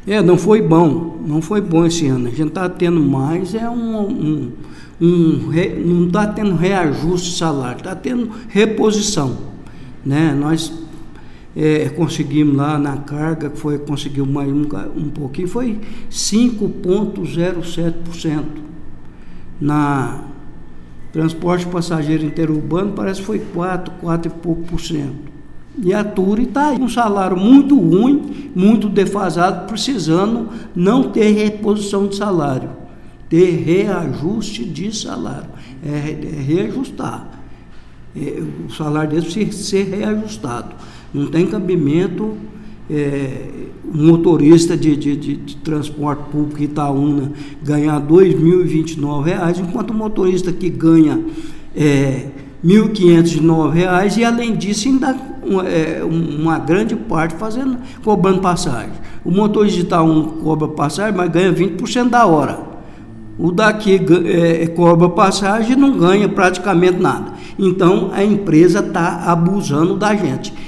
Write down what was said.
Não foi bom, não foi bom esse ano. A gente está tendo mais, não está tendo reajuste de salário, está tendo reposição, né? Nós conseguimos lá na carga, conseguiu mais um pouquinho, foi 5,07%. Na transporte passageiro interurbano parece que foi 4 e pouco por cento. E a Turi está aí, um salário muito ruim, muito defasado, precisando não ter reposição de salário, ter reajuste de salário, reajustar. O salário deles precisa ser reajustado. Não tem cabimento um motorista de transporte público Itaúna ganhar R$ 2.029, enquanto o motorista que ganha R$ 1.509 e, além disso, ainda uma grande parte cobrando passagem. O motorista de Itaúna cobra passagem, mas ganha 20% da hora. O daqui cobra passagem e não ganha praticamente nada. Então, a empresa está abusando da gente.